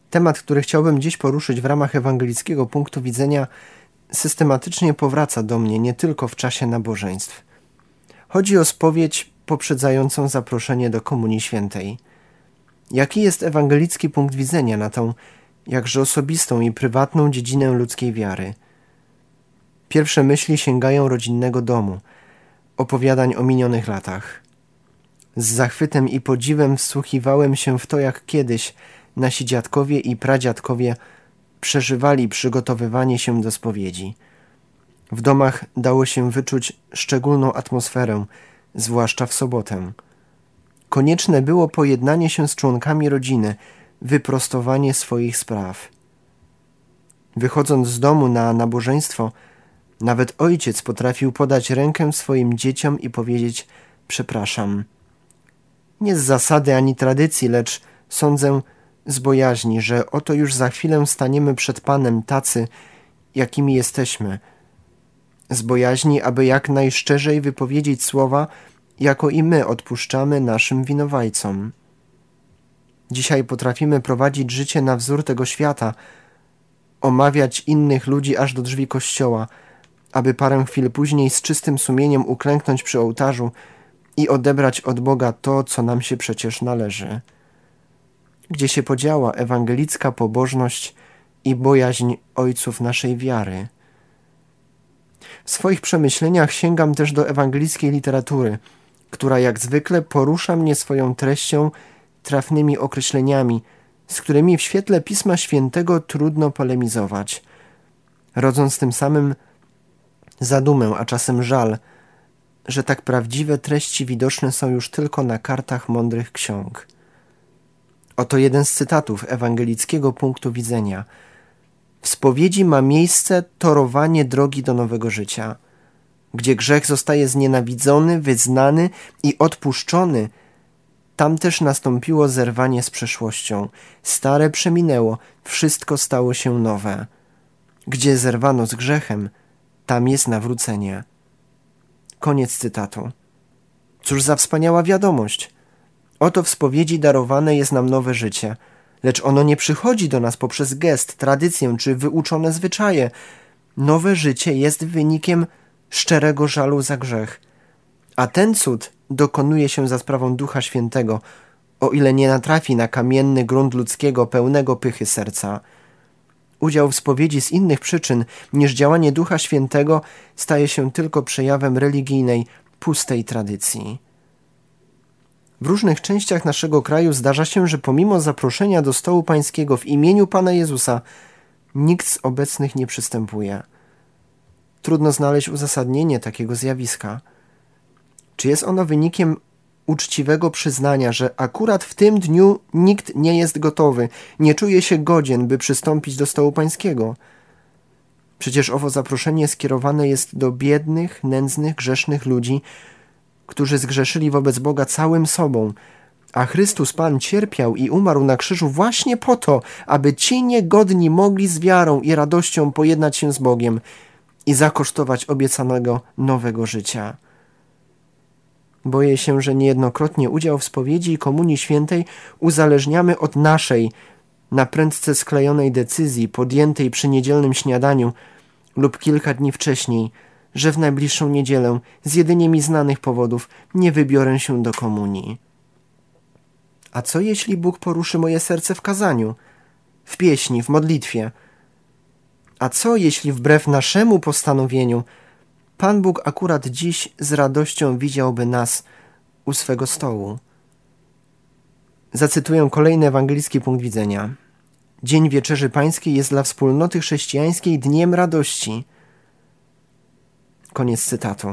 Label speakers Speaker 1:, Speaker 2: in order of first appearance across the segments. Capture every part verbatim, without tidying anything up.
Speaker 1: Temat, który chciałbym dziś poruszyć w ramach ewangelickiego punktu widzenia, systematycznie powraca do mnie nie tylko w czasie nabożeństw. Chodzi o spowiedź poprzedzającą zaproszenie do Komunii Świętej. Jaki jest ewangelicki punkt widzenia na tą jakże osobistą i prywatną dziedzinę ludzkiej wiary? Pierwsze myśli sięgają rodzinnego domu, opowiadań o minionych latach. Z zachwytem i podziwem wsłuchiwałem się w to, jak kiedyś nasi dziadkowie i pradziadkowie przeżywali przygotowywanie się do spowiedzi. W domach dało się wyczuć szczególną atmosferę, zwłaszcza w sobotę. Konieczne było pojednanie się z członkami rodziny, wyprostowanie swoich spraw. Wychodząc z domu na nabożeństwo, nawet ojciec potrafił podać rękę swoim dzieciom i powiedzieć: przepraszam. Nie z zasady ani tradycji, lecz sądzę z bojaźni, że oto już za chwilę staniemy przed Panem tacy, jakimi jesteśmy. Z bojaźni, aby jak najszczerzej wypowiedzieć słowa, jako i my odpuszczamy naszym winowajcom. Dzisiaj potrafimy prowadzić życie na wzór tego świata, omawiać innych ludzi aż do drzwi kościoła, aby parę chwil później z czystym sumieniem uklęknąć przy ołtarzu i odebrać od Boga to, co nam się przecież należy. Gdzie się podziała ewangelicka pobożność i bojaźń ojców naszej wiary? W swoich przemyśleniach sięgam też do ewangelickiej literatury, która jak zwykle porusza mnie swoją treścią, trafnymi określeniami, z którymi w świetle Pisma Świętego trudno polemizować, rodząc tym samym zadumę, a czasem żal, że tak prawdziwe treści widoczne są już tylko na kartach mądrych ksiąg. Oto jeden z cytatów ewangelickiego punktu widzenia. W spowiedzi ma miejsce torowanie drogi do nowego życia. Gdzie grzech zostaje znienawidzony, wyznany i odpuszczony, tam też nastąpiło zerwanie z przeszłością. Stare przeminęło, wszystko stało się nowe. Gdzie zerwano z grzechem, tam jest nawrócenie. Koniec cytatu. Cóż za wspaniała wiadomość. Oto w spowiedzi darowane jest nam nowe życie, lecz ono nie przychodzi do nas poprzez gest, tradycję czy wyuczone zwyczaje. Nowe życie jest wynikiem szczerego żalu za grzech. A ten cud dokonuje się za sprawą Ducha Świętego, o ile nie natrafi na kamienny grunt ludzkiego, pełnego pychy serca. Udział w spowiedzi z innych przyczyn niż działanie Ducha Świętego staje się tylko przejawem religijnej, pustej tradycji. W różnych częściach naszego kraju zdarza się, że pomimo zaproszenia do stołu pańskiego w imieniu Pana Jezusa nikt z obecnych nie przystępuje. Trudno znaleźć uzasadnienie takiego zjawiska. Czy jest ono wynikiem uczciwego przyznania, że akurat w tym dniu nikt nie jest gotowy, nie czuje się godzien, by przystąpić do stołu pańskiego? Przecież owo zaproszenie skierowane jest do biednych, nędznych, grzesznych ludzi, którzy zgrzeszyli wobec Boga całym sobą, a Chrystus Pan cierpiał i umarł na krzyżu właśnie po to, aby ci niegodni mogli z wiarą i radością pojednać się z Bogiem i zakosztować obiecanego nowego życia. Boję się, że niejednokrotnie udział w spowiedzi i Komunii Świętej uzależniamy od naszej, na prędce sklejonej decyzji podjętej przy niedzielnym śniadaniu lub kilka dni wcześniej, że w najbliższą niedzielę z jedynie mi znanych powodów nie wybiorę się do komunii. A co jeśli Bóg poruszy moje serce w kazaniu, w pieśni, w modlitwie? A co jeśli wbrew naszemu postanowieniu Pan Bóg akurat dziś z radością widziałby nas u swego stołu? Zacytuję kolejny ewangelicki punkt widzenia. Dzień Wieczerzy Pańskiej jest dla wspólnoty chrześcijańskiej dniem radości. Koniec cytatu.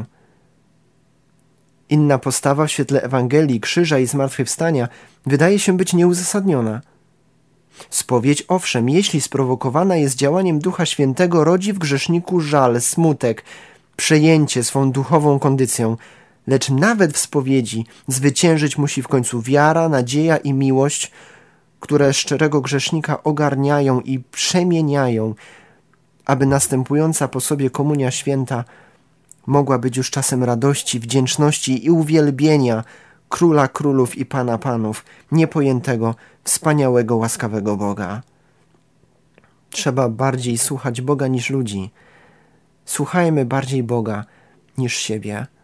Speaker 1: Inna postawa w świetle Ewangelii, krzyża i zmartwychwstania wydaje się być nieuzasadniona. Spowiedź, owszem, jeśli sprowokowana jest działaniem Ducha Świętego, rodzi w grzeszniku żal, smutek, przejęcie swą duchową kondycją, lecz nawet w spowiedzi zwyciężyć musi w końcu wiara, nadzieja i miłość, które szczerego grzesznika ogarniają i przemieniają, aby następująca po sobie komunia święta mogła być już czasem radości, wdzięczności i uwielbienia Króla Królów i Pana Panów, niepojętego, wspaniałego, łaskawego Boga. trzeba bardziej słuchać Boga niż ludzi. Słuchajmy bardziej Boga niż siebie.